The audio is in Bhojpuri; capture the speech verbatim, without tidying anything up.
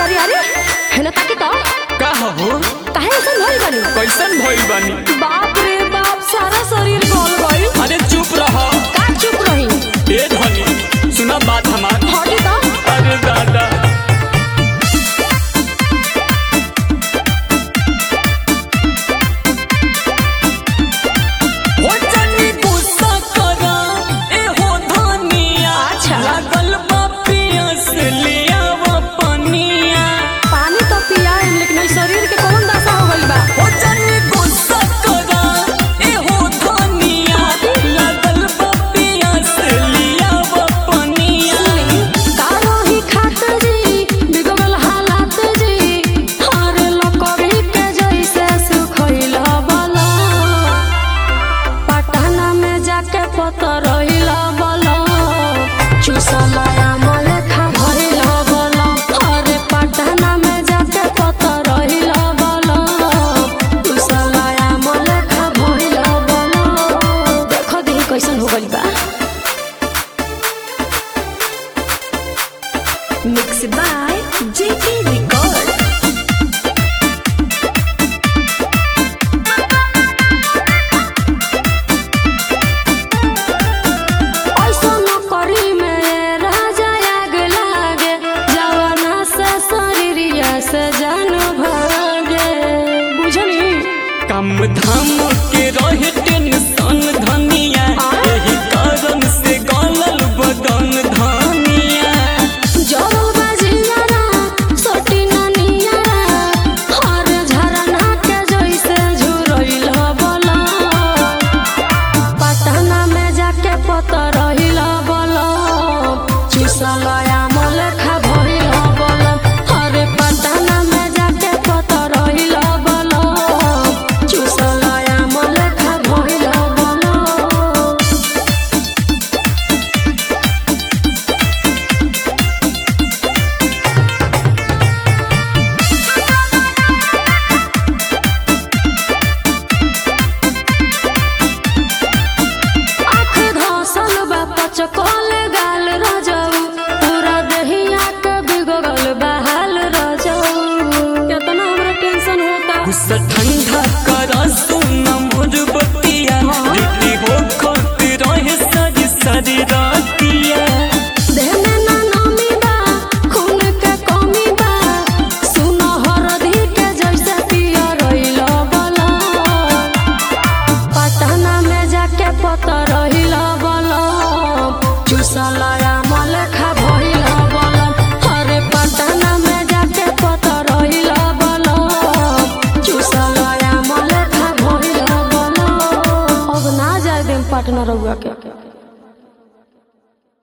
अरे अरे है ना ताकि तो का हो काहे ऐसा भइल बानी? कैसन भइल बानी? बाप रे बाप सारा शरीर गल गइल। अरे चुप रह। का चुप रही? ए धनी सुना बात हमार। हटी तो। अरे दादा हो जानी गुस्सा करा ए हो धनिया। अच्छा। लागल बा पियास ले आवा पानिया। पानी तो पियाए लेकिन ई शरीर के कौन दशा हो गइल बा? हो जानी गुस्सा करा ए हो धनिया। लागल बा पियास ले आवा पानिया। का रही खात जी बिगड़ल हालात जी हारे लकड़ी के जैसे सुखइल बला पटना में जाके पतरइल बला चुसलाया मले खा भइल बला अरे पटना में जाके पतरइल बला चुसलाया मले खा भइल बला देखो दी कैसन हो गइल बा। Mixed by J K Record. ऐसा न करी में राजा आग लागे जवाना से शरीरिया से जान भागे बुझनी काम धाम के रहे टेंशन धनिया। यही कारण से गलल बदन धनिया। जल बजियारा सोटी ननियारा हर झरना के जैसे झुरइल बला पटना में जाके पतरइल बला चुसलया मले खा भइल बला अरे पटना में जाके पतरइल बला चुसलया मले खा भइल बला। आँख घासल बा पचकल गाल रजऊ पूरा दहिया के बिगड़ल बा हाल रजऊ केतना हमरा टेंशन होता। गुस्सा ठंडा करा सुना मोर बतिया। ड्यूटी हो खत रहे सारी सारी रातिया। देह में ना नमी बा खून के कमी बा सुनो हरदी के जैसे पिया रहिल बला पटना में जाके पतरइल बला चुसलया मले खा भइल बला अरे पटना में जाके पतरइल बला चुसलया मले खा भइल बला अब ना जाए देम पटना रउआ के।